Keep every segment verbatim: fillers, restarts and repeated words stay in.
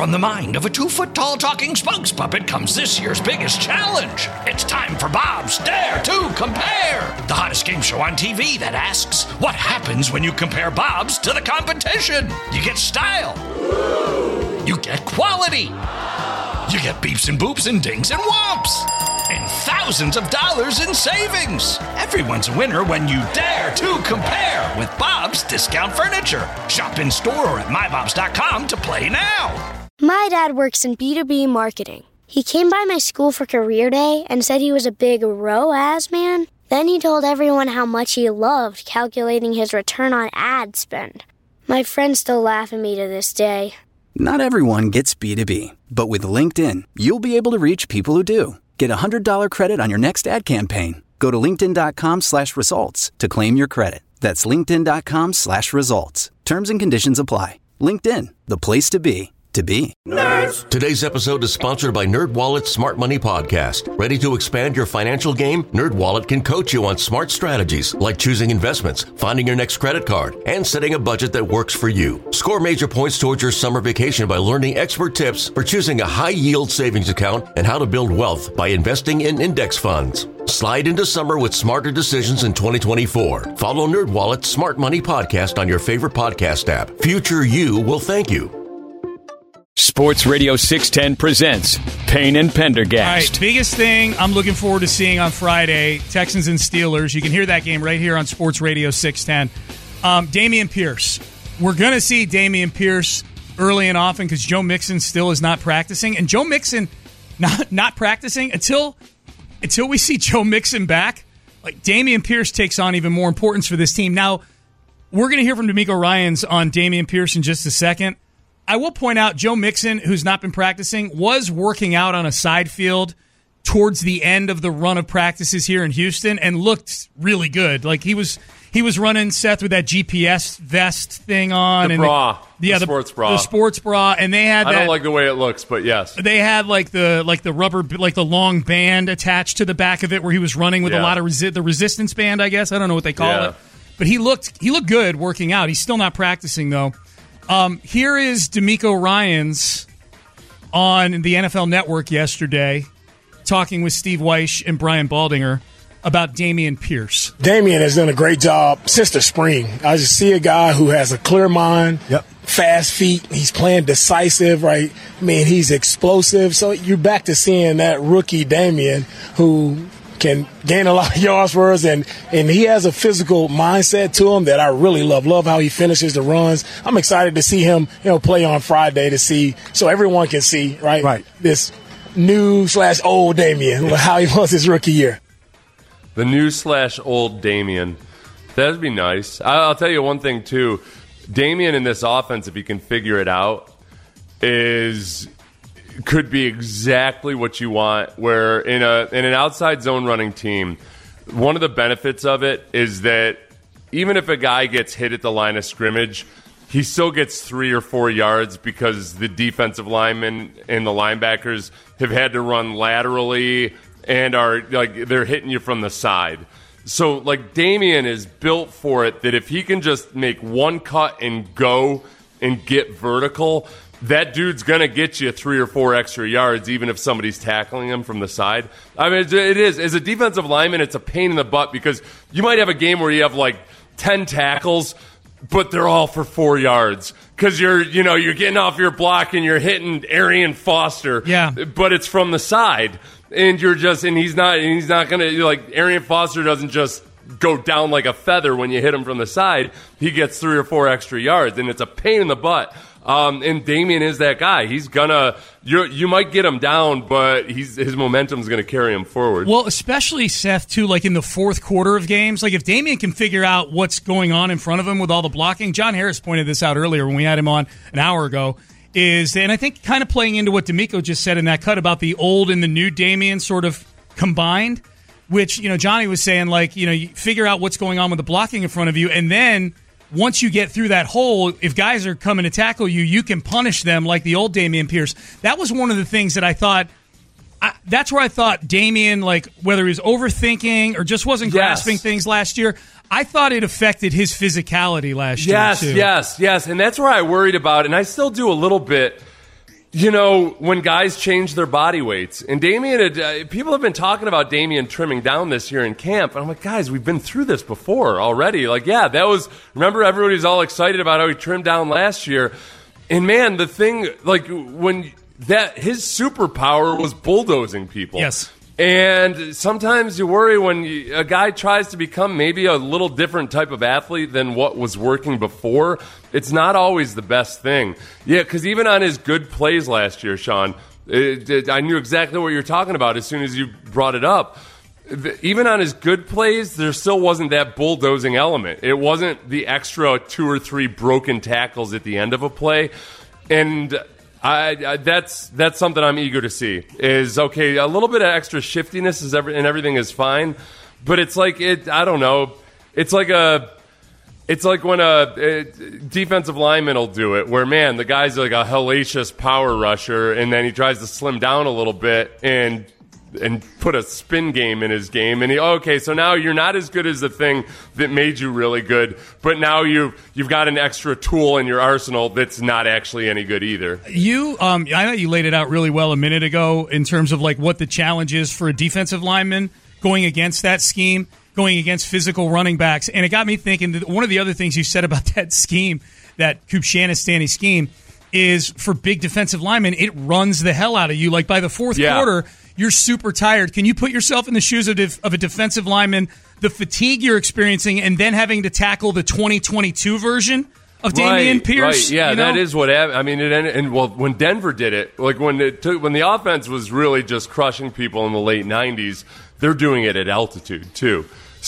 From the mind of a two-foot-tall talking spokes puppet comes this year's biggest challenge. It's time for Bob's Dare to Compare, the hottest game show on T V that asks, what happens when you compare Bobs to the competition? You get style. You get quality. You get beeps and boops and dings and whomps. And thousands of dollars in savings. Everyone's a winner when you dare to compare with Bob's Discount Furniture. Shop in store or at my bobs dot com to play now. My dad works in B two B marketing. He came by my school for career day and said he was a big R O A S man. Then he told everyone how much he loved calculating his return on ad spend. My friends still laugh at me to this day. Not everyone gets B two B, but with LinkedIn, you'll be able to reach people who do. Get a one hundred dollars credit on your next ad campaign. Go to linkedin.com slash results to claim your credit. That's linkedin.com slash results. Terms and conditions apply. LinkedIn, the place to be. To be. Nerds. Today's episode is sponsored by NerdWallet's Smart Money Podcast. Ready to expand your financial game? NerdWallet can coach you on smart strategies like choosing investments, finding your next credit card, and setting a budget that works for you. Score major points towards your summer vacation by learning expert tips for choosing a high-yield savings account and how to build wealth by investing in index funds. Slide into summer with smarter decisions in twenty twenty-four. Follow NerdWallet's Smart Money Podcast on your favorite podcast app. Future you will thank you. Sports Radio six ten presents Payne and Pendergast. All right, biggest thing I'm looking forward to seeing on Friday, Texans and Steelers. You can hear that game right here on Sports Radio six ten. Um, Dameon Pierce. We're going to see Dameon Pierce early and often because Joe Mixon still is not practicing. And Joe Mixon not not practicing until until we see Joe Mixon back. Like Dameon Pierce takes on even more importance for this team. Now, we're going to hear from D'Amico Ryans on Dameon Pierce in just a second. I will point out Joe Mixon, who's not been practicing, was working out on a side field towards the end of the run of practices here in Houston and looked really good. Like he was he was running, Seth, with that G P S vest thing on. The and bra. The, yeah, the sports bra. The sports bra. And they had that, I don't like the way it looks, but yes. They had like the like the rubber, like the long band attached to the back of it where he was running with yeah. a lot of resi- the resistance band, I guess. I don't know what they call yeah. it. But he looked he looked good working out. He's still not practicing, though. Um, here is D'Amico Ryans on the N F L Network yesterday talking with Steve Wyche and Brian Baldinger about Dameon Pierce. Dameon has done a great job since the spring. I just see a guy who has a clear mind, yep. fast feet. He's playing decisive, right? I mean, he's explosive. So you're back to seeing that rookie Dameon who can gain a lot of yards for us, and, and he has a physical mindset to him that I really love. Love how he finishes the runs. I'm excited to see him, you know, play on Friday to see, so everyone can see, right, right. this new slash old Dameon, how he was his rookie year. The new slash old Dameon. That'd be nice. I'll tell you one thing, too. Dameon in this offense, if he can figure it out, is could be exactly what you want, where in a in an outside zone running team, one of the benefits of it is that even if a guy gets hit at the line of scrimmage, he still gets three or four yards because the defensive linemen and the linebackers have had to run laterally and are like they're hitting you from the side. So like Dameon is built for it, that if he can just make one cut and go and get vertical, that dude's going to get you three or four extra yards, even if somebody's tackling him from the side. I mean, it is. As a defensive lineman, it's a pain in the butt because you might have a game where you have like ten tackles, but they're all for four yards because you're, you know, you're getting off your block and you're hitting Arian Foster. Yeah. But it's from the side, and you're just, and he's not, and he's not going to, like, Arian Foster doesn't just go down like a feather when you hit him from the side. He gets three or four extra yards, and it's a pain in the butt. Um, and Dameon is that guy. He's gonna, you you might get him down, but he's his momentum's gonna carry him forward. Well, especially Seth too, like in the fourth quarter of games. Like if Dameon can figure out what's going on in front of him with all the blocking. John Harris pointed this out earlier when we had him on an hour ago. Is and I think kind of playing into what D'Amico just said in that cut about the old and the new Dameon sort of combined. Which you know Johnny was saying, like you know you figure out what's going on with the blocking in front of you, and then once you get through that hole, if guys are coming to tackle you, you can punish them like the old Dameon Pierce. That was one of the things that I thought, I, that's where I thought Dameon, like whether he was overthinking or just wasn't yes. grasping things last year, I thought it affected his physicality last yes, year too. Yes, yes, yes. And that's where I worried about, and I still do a little bit. you know, when guys change their body weights. And Damian, had, uh, people have been talking about Damian trimming down this year in camp. And I'm like, guys, we've been through this before already. Like, yeah, that was, remember everybody was all excited about how he trimmed down last year. And man, the thing, like, when that, his superpower was bulldozing people. Yes. And sometimes you worry when you, a guy tries to become maybe a little different type of athlete than what was working before. It's not always the best thing. Yeah, because even on his good plays last year, Sean, it, it, I knew exactly what you're talking about as soon as you brought it up. Even on his good plays, there still wasn't that bulldozing element. It wasn't the extra two or three broken tackles at the end of a play. And I, I, that's that's something I'm eager to see. Is okay, a little bit of extra shiftiness is every, and everything is fine, but it's like it. I don't know. It's like a. It's like when a, a defensive lineman will do it, where man, the guy's like a hellacious power rusher, and then he tries to slim down a little bit and. and put a spin game in his game. And he, okay, so now you're not as good as the thing that made you really good, but now you, you've got an extra tool in your arsenal that's not actually any good either. You, um, I know you laid it out really well a minute ago in terms of like what the challenge is for a defensive lineman going against that scheme, going against physical running backs. And it got me thinking that one of the other things you said about that scheme, that Kupchanistani scheme, is for big defensive linemen, it runs the hell out of you. Like by the fourth yeah. quarter, you're super tired. Can you put yourself in the shoes of, def- of a defensive lineman, the fatigue you're experiencing, and then having to tackle the twenty twenty-two version of Dameon right, Pierce? Right. Yeah, you know? that is what happened. I mean, it ended, and well, when Denver did it, like when it took, when the offense was really just crushing people in the late nineties, they're doing it at altitude too.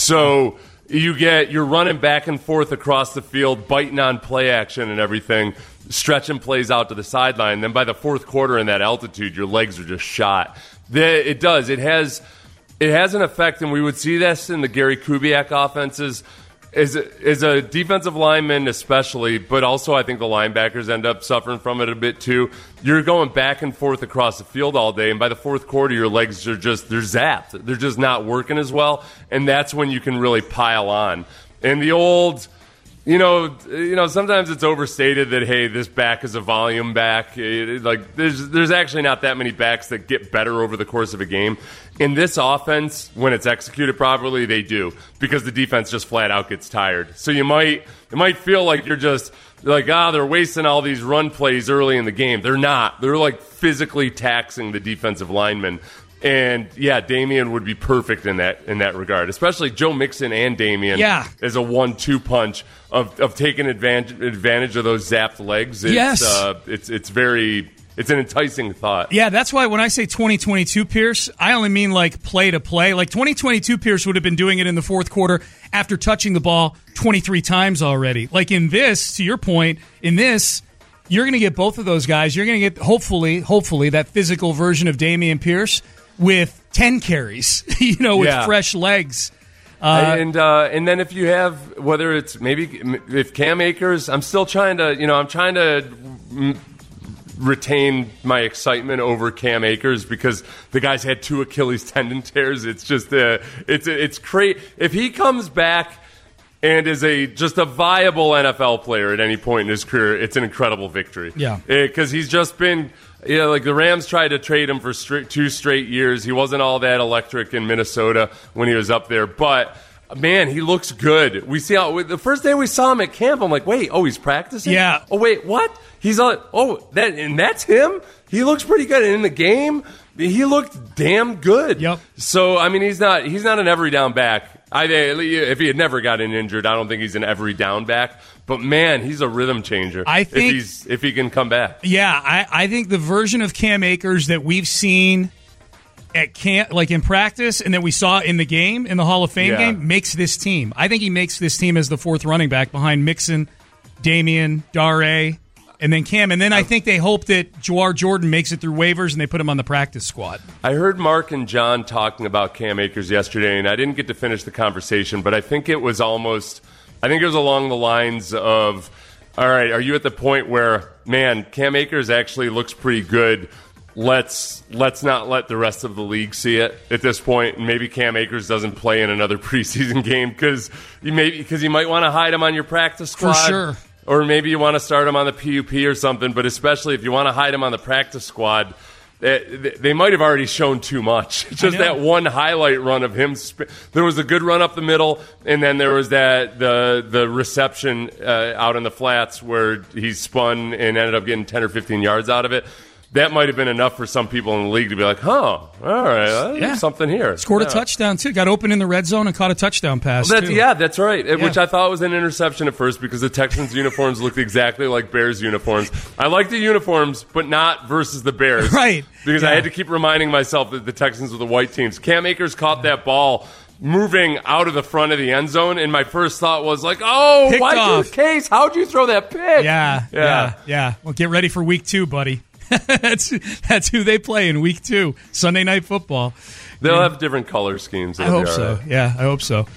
So you get you're running back and forth across the field, biting on play action and everything, stretching plays out to the sideline. Then by the fourth quarter in that altitude, your legs are just shot. The, it does. It has it has an effect, and we would see this in the Gary Kubiak offenses. As a, as a defensive lineman especially, but also I think the linebackers end up suffering from it a bit too. You're going back and forth across the field all day, and by the fourth quarter, your legs are just, they're zapped. They're just not working as well, and that's when you can really pile on. And the old... You know, you know. Sometimes it's overstated that hey, this back is a volume back. It, like there's there's actually not that many backs that get better over the course of a game. In this offense, when it's executed properly, they do because the defense just flat out gets tired. So you might it might feel like you're just like ah, they're wasting all these run plays early in the game. They're not. They're like physically taxing the defensive linemen. And yeah, Damian would be perfect in that in that regard, especially Joe Mixon and Damian yeah. as a one two punch of, of taking advantage advantage of those zapped legs. It's, yes, uh, it's it's very it's an enticing thought. Yeah, that's why when I say twenty twenty-two Pierce, I only mean like play to play. Like twenty twenty-two Pierce would have been doing it in the fourth quarter after touching the ball twenty-three times already. Like in this, to your point, in this. You're going to get both of those guys. You're going to get, hopefully, hopefully, that physical version of Dameon Pierce with ten carries, you know, with yeah. fresh legs. Uh, and uh, and then if you have, whether it's maybe if Cam Akers, I'm still trying to, you know, I'm trying to m- retain my excitement over Cam Akers because the guy's had two Achilles tendon tears. It's just, uh, it's it's crazy. If he comes back and is a just a viable N F L player at any point in his career, it's an incredible victory. Yeah, because he's just been. Yeah, like the Rams tried to trade him for straight, two straight years. He wasn't all that electric in Minnesota when he was up there, but man, he looks good. We see how the first day we saw him at camp, I'm like, wait, oh, he's practicing. Yeah. Oh, wait, what? He's on. Oh, that and that's him. He looks pretty good and in the game. He looked damn good. Yep. So I mean, he's not he's not an every down back. I if he had never gotten injured, I don't think he's an every down back. But man, he's a rhythm changer. I think if he's if he can come back. Yeah, I, I think the version of Cam Akers that we've seen at camp, like in practice, and that we saw in the game, in the Hall of Fame yeah. game, makes this team. I think he makes this team as the fourth running back behind Mixon, Damian, Dare, and then Cam. And then I think they hope that Jawar Jordan makes it through waivers and they put him on the practice squad. I heard Mark and John talking about Cam Akers yesterday, and I didn't get to finish the conversation, but I think it was almost, I think it was along the lines of, all right, are you at the point where, man, Cam Akers actually looks pretty good. Let's let's not let the rest of the league see it at this point. And maybe Cam Akers doesn't play in another preseason game because you maybe because you might want to hide him on your practice squad. For sure. or maybe you want to start him on the P U P or something, but especially if you want to hide him on the practice squad, they, they might have already shown too much. Just that one highlight run of him. Sp- there was a good run up the middle, and then there was that the the reception uh, out in the flats where he spun and ended up getting ten or fifteen yards out of it. That might have been enough for some people in the league to be like, huh, all right, yeah. there's something here. Scored yeah. a touchdown, too. Got open in the red zone and caught a touchdown pass, well, that's, too. Yeah, that's right, yeah. Which I thought was an interception at first because the Texans' uniforms looked exactly like Bears' uniforms. I like the uniforms, but not versus the Bears. Right. Because yeah. I had to keep reminding myself that the Texans were the white teams. Cam Akers caught that ball moving out of the front of the end zone, and my first thought was like, oh, Picked why'd off. you, Case, how'd you throw that pick? Yeah, yeah, yeah, yeah. Well, get ready for week two, buddy. that's that's who they play in week two, Sunday Night Football. They'll have different color schemes. I hope so. Right. Yeah, I hope so.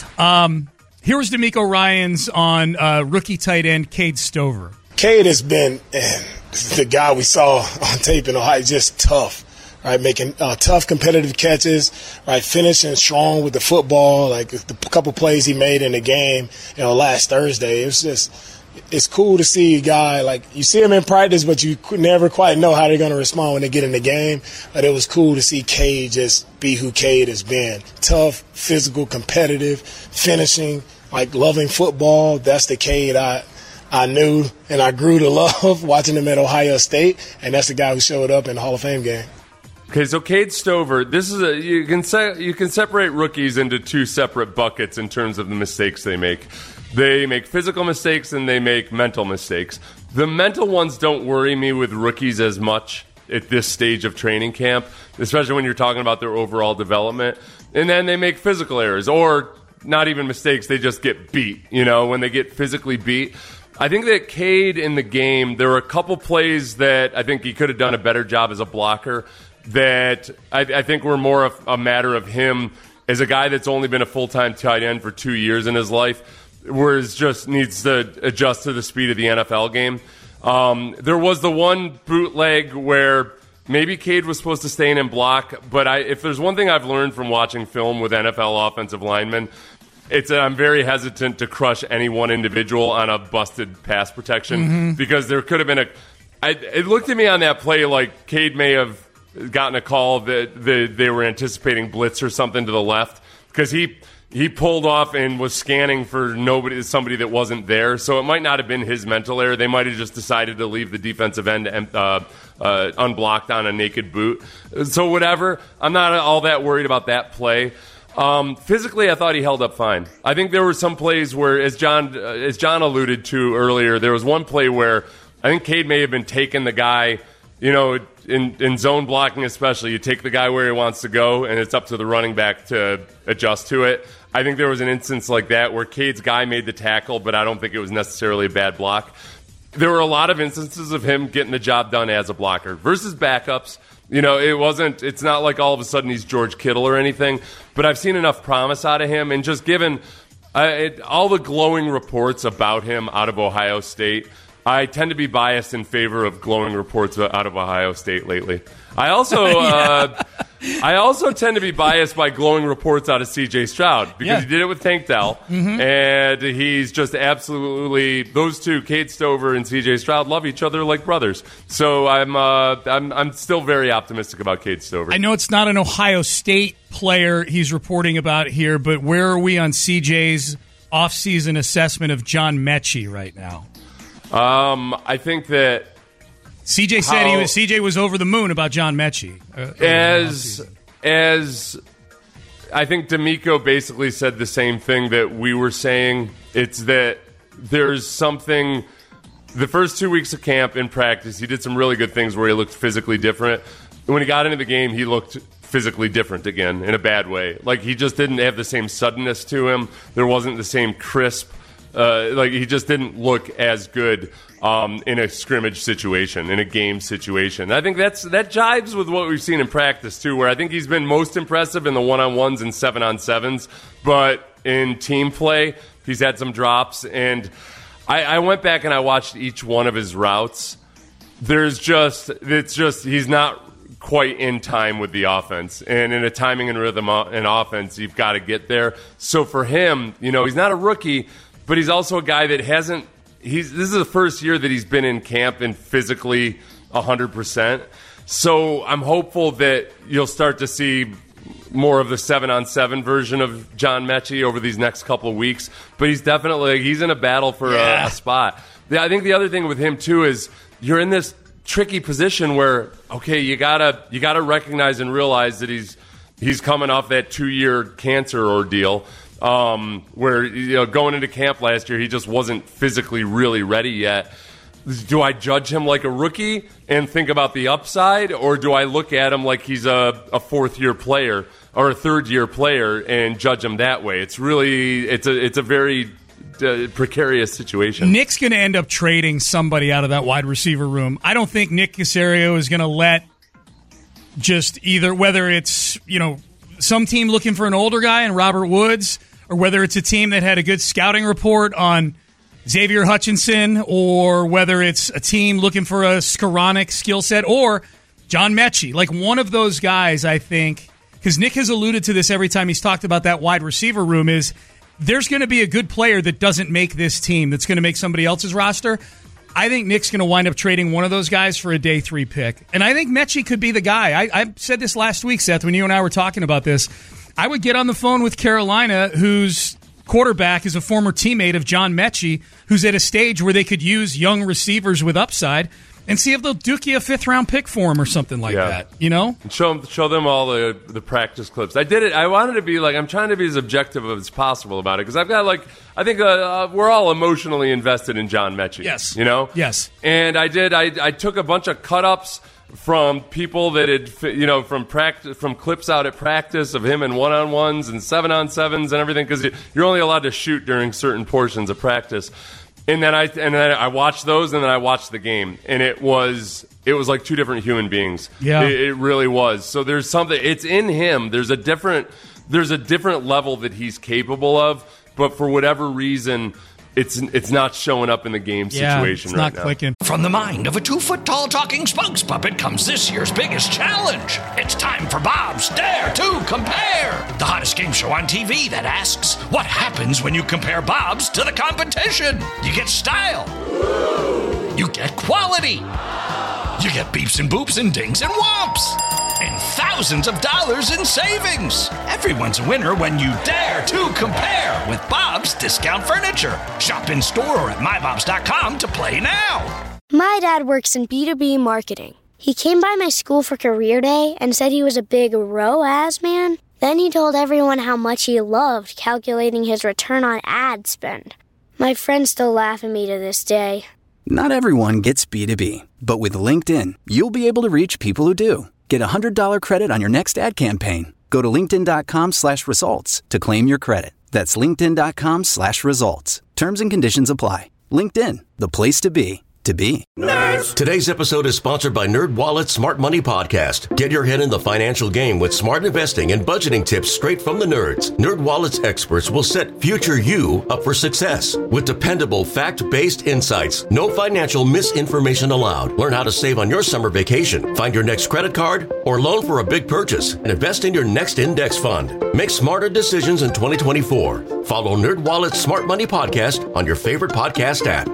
Um, here was D'Amico Ryans on uh, rookie tight end Cade Stover. Cade has been man, the guy we saw on tape in Ohio, just tough. Right, making uh, tough competitive catches, right, finishing strong with the football, like the couple plays he made in the game, you know, last Thursday. It was just, it's cool to see a guy, like, you see him in practice, but you never quite know how they're going to respond when they get in the game. But it was cool to see Cade just be who Cade has been. Tough, physical, competitive, finishing, like, loving football. That's the Cade I I knew and I grew to love watching him at Ohio State, and that's the guy who showed up in the Hall of Fame game. Okay, so Cade Stover, this is a you can se- you can separate rookies into two separate buckets in terms of the mistakes they make. They make physical mistakes and they make mental mistakes. The mental ones don't worry me with rookies as much at this stage of training camp, especially when you're talking about their overall development. And then they make physical errors, or not even mistakes, they just get beat, you know, when they get physically beat. I think that Cade in the game, there were a couple plays that I think he could have done a better job as a blocker that I, I think were more of a matter of him as a guy that's only been a full-time tight end for two years in his life, whereas just needs to adjust to the speed of the N F L game. Um, there was the one bootleg where maybe Cade was supposed to stay in and block, but I, if there's one thing I've learned from watching film with N F L offensive linemen, it's that I'm very hesitant to crush any one individual on a busted pass protection mm-hmm. because there could have been a I, it looked at me on that play like Cade may have gotten a call that the, they were anticipating blitz or something to the left because he he pulled off and was scanning for nobody, somebody that wasn't there. So it might not have been his mental error. They might have just decided to leave the defensive end uh, uh, unblocked on a naked boot. So whatever. I'm not all that worried about that play. Um, physically, I thought he held up fine. I think there were some plays where, as John uh, as John alluded to earlier, there was one play where I think Cade may have been taking the guy, you know, in, in zone blocking especially, you take the guy where he wants to go, and it's up to the running back to adjust to it. I think there was an instance like that where Cade's guy made the tackle, but I don't think it was necessarily a bad block. There were a lot of instances of him getting the job done as a blocker versus backups. You know, it wasn't, it's not like all of a sudden he's George Kittle or anything, but I've seen enough promise out of him, and just given uh, it, all the glowing reports about him out of Ohio State, I tend to be biased in favor of glowing reports out of Ohio State lately. I also, yeah. uh, I also tend to be biased by glowing reports out of C J Stroud because yeah. he did it with Tank Dell, mm-hmm. and he's just absolutely, those two, Cade Stover and C J Stroud, love each other like brothers. So I'm, uh, I'm, I'm still very optimistic about Cade Stover. I know it's not an Ohio State player he's reporting about here, but where are we on C J's offseason assessment of John Mechie right now? Um, I think that C J said he was C J was over the moon about John Mechie. Uh, as as I think D'Amico basically said the same thing that we were saying. It's that there's something. The first two weeks of camp in practice, he did some really good things where he looked physically different. When he got into the game, he looked physically different again in a bad way. Like he just didn't have the same suddenness to him. There wasn't the same crisp. Uh, like he just didn't look as good um, in a scrimmage situation, in a game situation. I think that's that jives with what we've seen in practice too, where I think he's been most impressive in the one-on-ones and seven-on-sevens, but in team play, he's had some drops. And I, I went back and I watched each one of his routes. There's just it's just he's not quite in time with the offense, and in a timing and rhythm and offense, you've got to get there. So for him, you know, he's not a rookie. But he's also a guy that hasn't he's this is the first year that he's been in camp and physically one hundred percent. So I'm hopeful that you'll start to see more of the seven-on-seven version of John Mechie over these next couple of weeks. But he's definitely he's in a battle for yeah. a, a spot. Yeah, I think the other thing with him, too, is you're in this tricky position where, okay, you gotta you gotta recognize and realize that he's he's coming off that two-year cancer ordeal. Um, where, you know, going into camp last year, he just wasn't physically really ready yet. Do I judge him like a rookie and think about the upside, or do I look at him like he's a, a fourth-year player or a third-year player and judge him that way? It's really it's a it's a very uh, precarious situation. Nick's going to end up trading somebody out of that wide receiver room. I don't think Nick Caserio is going to let just either whether it's you know. some team looking for an older guy in Robert Woods, or whether it's a team that had a good scouting report on Xavier Hutchinson, or whether it's a team looking for a Skoranek skill set, or John Mechie. Like one of those guys, I think, because Nick has alluded to this every time he's talked about that wide receiver room, is there's going to be a good player that doesn't make this team that's going to make somebody else's roster. I think Nick's going to wind up trading one of those guys for a day three pick. And I think Mechie could be the guy. I, I said this last week, Seth, when you and I were talking about this. I would get on the phone with Carolina, whose quarterback is a former teammate of John Mechie, who's at a stage where they could use young receivers with upside, and see if they'll duke you a fifth-round pick for him or something like yeah. that, you know? And show them, show them all the the practice clips. I did it. I wanted to be like, I'm trying to be as objective as possible about it, because I've got, like, I think uh, uh, we're all emotionally invested in John Mechie. Yes. You know? Yes. And I did. I, I took a bunch of cut-ups from people that had, you know, from practice, from clips out at practice of him in one-on-ones and seven-on-sevens and everything, because you're only allowed to shoot during certain portions of practice. And then I and then I watched those, and then I watched the game, and it was it was like two different human beings. Yeah, it, it really was. So there's something. It's in him. There's a different there's a different level that he's capable of, but for whatever reason, it's it's not showing up in the game yeah, situation it's right not now. Clicking. From the mind of a two-foot-tall talking spokes puppet comes this year's biggest challenge. It's time for Bob's Dare to Compare, the hottest game show on T V that asks, what happens when you compare Bob's to the competition? You get style. You get quality. You get beeps and boops and dings and whomps. And thousands of dollars in savings. Everyone's a winner when you dare to compare with Bob's Discount Furniture. Shop in store or at my bobs dot com to play now. My dad works in B two B marketing. He came by my school for career day and said he was a big R O A S man. Then he told everyone how much he loved calculating his return on ad spend. My friends still laugh at me to this day. Not everyone gets B two B, but with LinkedIn, you'll be able to reach people who do. Get a one hundred dollars credit on your next ad campaign. Go to linkedin.com slash results to claim your credit. That's linkedin.com slash results. Terms and conditions apply. LinkedIn, the place to be, to be. Nerds. Today's episode is sponsored by NerdWallet's Smart Money Podcast. Get your head in the financial game with smart investing and budgeting tips straight from the nerds. NerdWallet's experts will set future you up for success with dependable, fact-based insights. No financial misinformation allowed. Learn how to save on your summer vacation, find your next credit card, or loan for a big purchase, and invest in your next index fund. Make smarter decisions in twenty twenty-four. Follow NerdWallet's Smart Money Podcast on your favorite podcast app.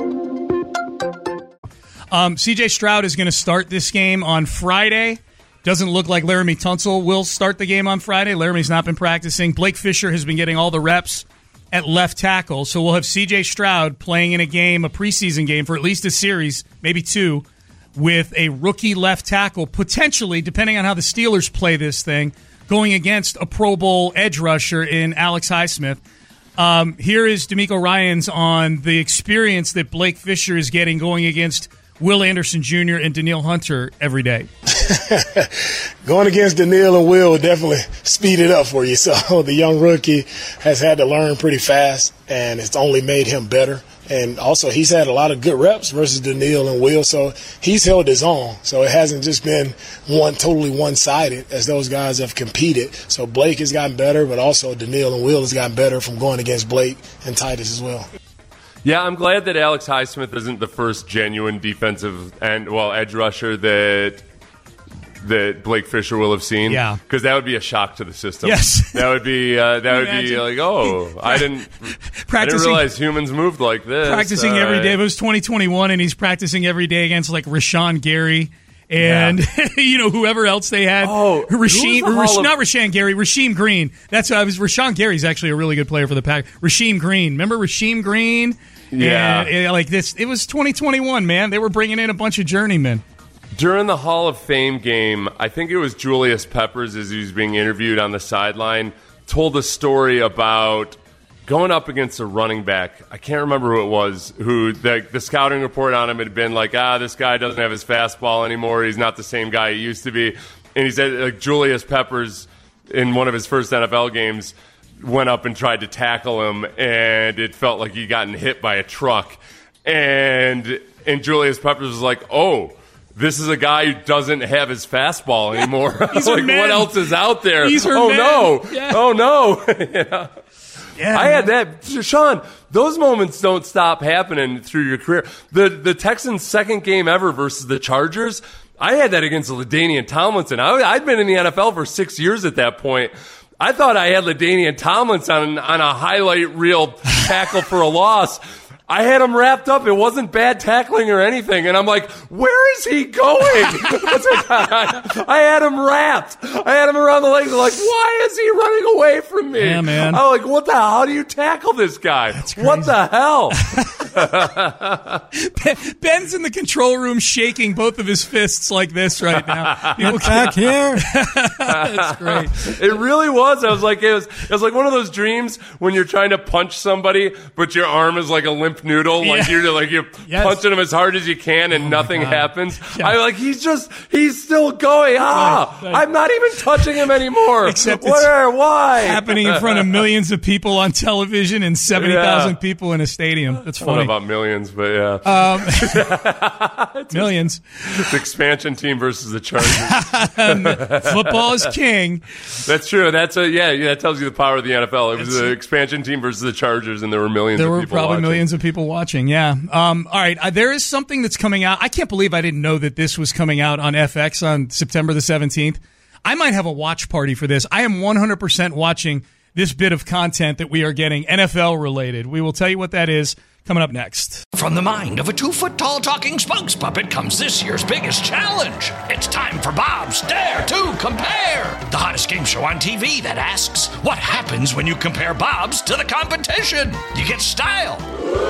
Um, C J Stroud is going to start this game on Friday. Doesn't look like Laramie Tunsil will start the game on Friday. Laramie's not been practicing. Blake Fisher has been getting all the reps at left tackle. So we'll have C J Stroud playing in a game, a preseason game for at least a series, maybe two, with a rookie left tackle, potentially, depending on how the Steelers play this thing, going against a Pro Bowl edge rusher in Alex Highsmith. Um, here is D'Amico Ryans on the experience that Blake Fisher is getting going against Will Anderson Junior and Danielle Hunter every day. Going against Danielle and Will would definitely speed it up for you. So the young rookie has had to learn pretty fast, and it's only made him better. And also, he's had a lot of good reps versus Danielle and Will, so he's held his own. So it hasn't just been one totally one-sided as those guys have competed. So Blake has gotten better, but also Danielle and Will has gotten better from going against Blake and Titus as well. Yeah, I'm glad that Alex Highsmith isn't the first genuine defensive and well edge rusher that that Blake Fisher will have seen. Yeah. Because that would be a shock to the system. Yes. That would be, uh, that would Imagine. be like, oh, I didn't, I didn't realize humans moved like this. Practicing All every right. day. It was twenty twenty-one, and he's practicing every day against like Rashawn Gary. And, yeah. you know, whoever else they had. Oh, Rasheem, who was the Rash, Hall of- not Rashawn Gary, Rasheem Green. That's I was Rashawn Gary's actually a really good player for the Pack. Rasheem Green. Remember Rasheem Green? Yeah. And, and, like this, it was twenty twenty-one, man. They were bringing in a bunch of journeymen. During the Hall of Fame game, I think it was Julius Peppers, as he was being interviewed on the sideline, told a story about going up against a running back. I can't remember who it was, who the, the scouting report on him had been like, ah, this guy doesn't have his fastball anymore. He's not the same guy he used to be. And he said like, Julius Peppers, in one of his first N F L games, went up and tried to tackle him, and it felt like he'd gotten hit by a truck. And and Julius Peppers was like, oh, this is a guy who doesn't have his fastball anymore. He's like, her man. what else is out there? He's her oh, man. no. Yeah. Oh, no. yeah. Yeah, I man. had that. Sean, those moments don't stop happening through your career. The the Texans' second game ever versus the Chargers, I had that against LaDainian Tomlinson. I, I'd been in the N F L for six years at that point. I thought I had LaDainian Tomlinson on, on a highlight reel tackle for a loss. I had him wrapped up. It wasn't bad tackling or anything. And I'm like, where is he going? I, I had him wrapped. I had him around the legs. I'm like, why is he running away from me? Yeah, man. I'm like, what the hell? How do you tackle this guy? What the hell? Ben's in the control room shaking both of his fists like this right now. People Back here. That's great. It really was. I was like, it was, it was like one of those dreams when you're trying to punch somebody, but your arm is like a limp noodle. Like Yeah. you're like you're Yes. punching him as hard as you can, and Oh, nothing God. happens. Yeah. I like he's just he's still going. Ah, Right, right. I'm not even touching him anymore. Except it's where? Why? happening in front of millions of people on television and seventy thousand Yeah. people in a stadium. That's I don't know funny. about millions, but yeah, Millions. it's expansion team versus the Chargers. Football is king. That's true. That's a yeah, yeah. That tells you the power of the N F L. It was It's- the expansion team versus the Chargers, and there were millions. There of were people probably watching. millions of people watching. Yeah. Um, all right. Uh, there is something that's coming out. I can't believe I didn't know that this was coming out on F X on September the seventeenth. I might have a watch party for this. I am one hundred percent watching this bit of content that we are getting N F L related. We will tell you what that is coming up next. From the mind of a two-foot-tall talking spokes puppet comes this year's biggest challenge. It's time for Bob's Dare to Compare, the hottest game show on T V that asks, what happens when you compare Bob's to the competition? You get style.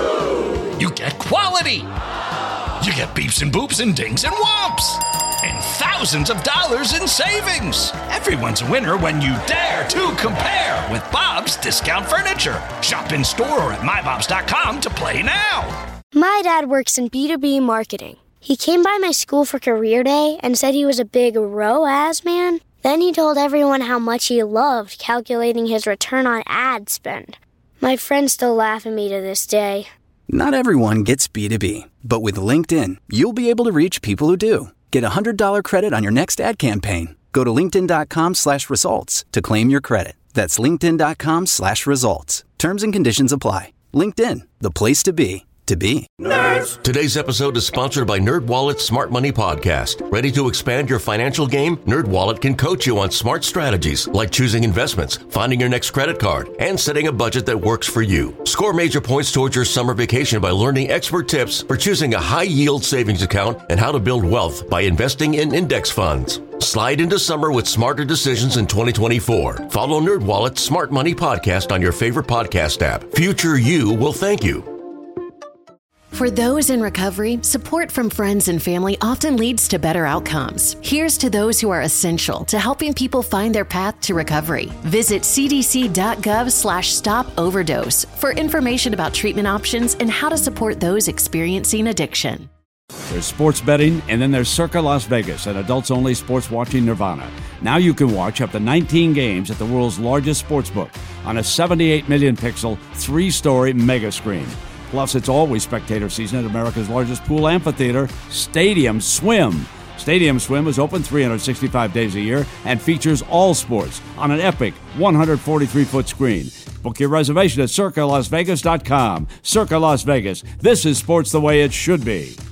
You get quality. You get beeps and boops and dings and whomps. And thousands of dollars in savings. Everyone's a winner when you dare to compare with Bob's Discount Furniture. Shop in store or at my bobs dot com to play now. My dad works in B two B marketing. He came by my school for career day and said he was a big R O A S man. Then he told everyone how much he loved calculating his return on ad spend. My friends still laugh at me to this day. Not everyone gets B two B, but with LinkedIn, you'll be able to reach people who do. Get a one hundred dollars credit on your next ad campaign. Go to linkedin.com slash results to claim your credit. That's linkedin.com slash results. Terms and conditions apply. LinkedIn, the place to be, to be. Today's episode is sponsored by NerdWallet's Smart Money Podcast. Ready to expand your financial game? NerdWallet can coach you on smart strategies like choosing investments, finding your next credit card, and setting a budget that works for you. Score major points towards your summer vacation by learning expert tips for choosing a high-yield savings account and how to build wealth by investing in index funds. Slide into summer with smarter decisions in twenty twenty-four. Follow NerdWallet's Smart Money Podcast on your favorite podcast app. Future you will thank you. For those in recovery, support from friends and family often leads to better outcomes. Here's to those who are essential to helping people find their path to recovery. Visit cdc.gov slash stop overdose for information about treatment options and how to support those experiencing addiction. There's sports betting, and then there's Circa Las Vegas, an adults-only sports watching nirvana. Now you can watch up to nineteen games at the world's largest sportsbook on a seventy-eight million pixel, three-story mega screen. Plus, it's always spectator season at America's largest pool amphitheater, Stadium Swim. Stadium Swim is open three hundred sixty-five days a year and features all sports on an epic one hundred forty-three foot screen. Book your reservation at circa las vegas dot com. Circa Las Vegas. This is sports the way it should be.